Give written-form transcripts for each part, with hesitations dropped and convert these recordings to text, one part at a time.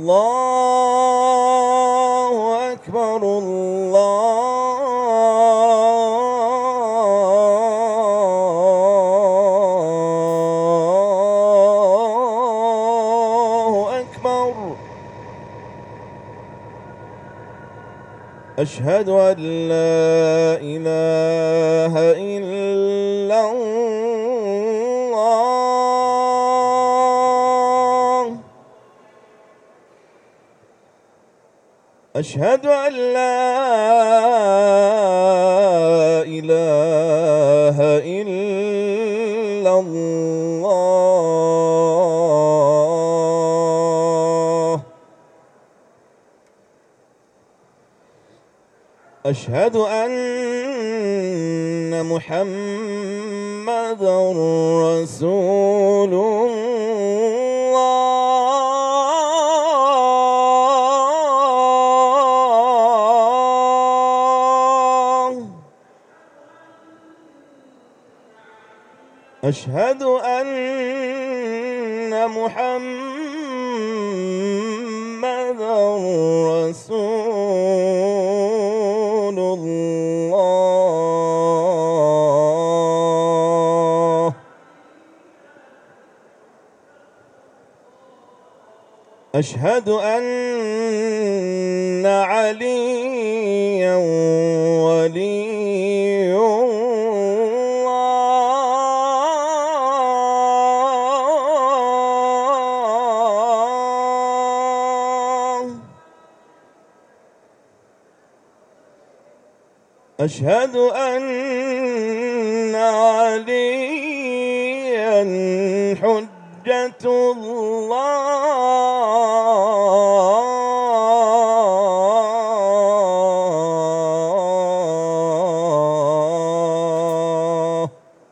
الله أكبر الله أكبر. أشهد أن لا إله إلا الله. أشهد أن لا إله إلا الله. أشهد أن محمدًا رسول الله. أشهد أن محمدًا رسول الله. أشهد أن عليا ولي الله. أشهد أن عليا حجة الله.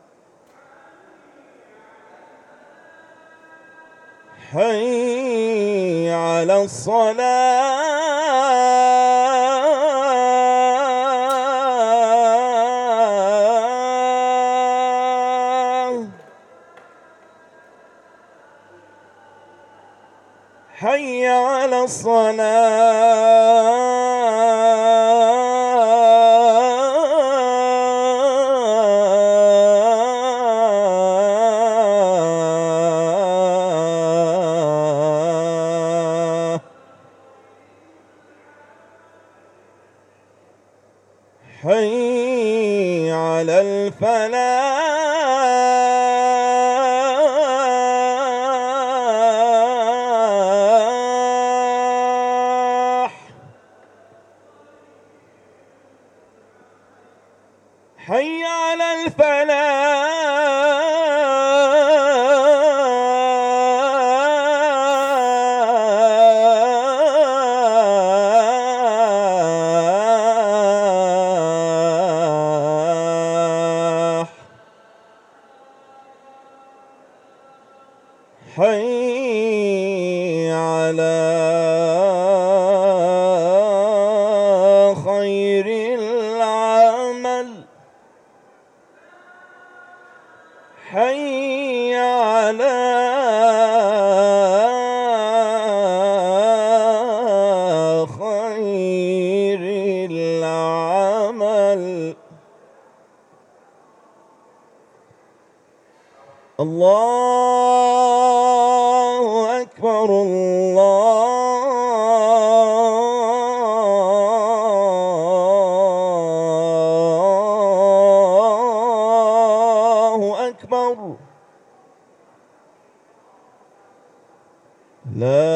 حي على الصلاة. حي على الصلاة. حي على الفلاح. حي على الفلاح. حي على خير العمل. حي على خير العمل. الله أكبر الله أكبر. لا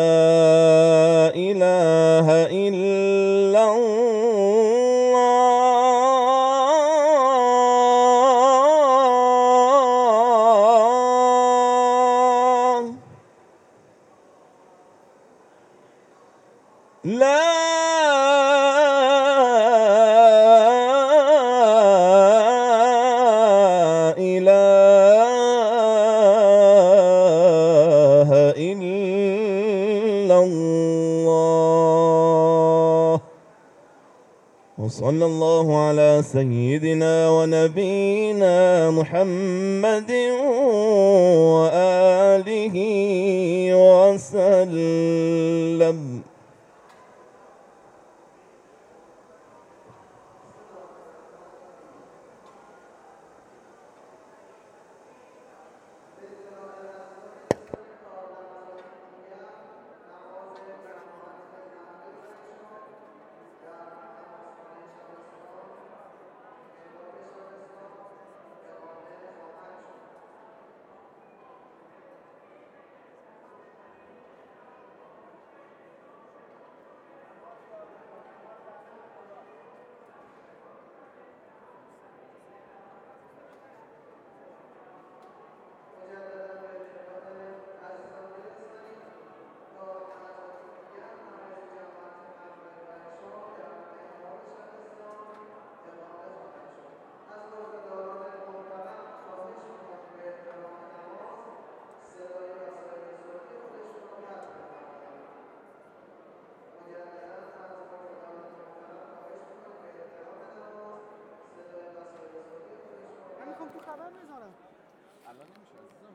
إله إلا الله. لا إله إلا الله. وصلى الله على سيدنا ونبينا محمد وآله وسلم. من میخوام تو خبر بذارم. الان نمیشه عزیزم.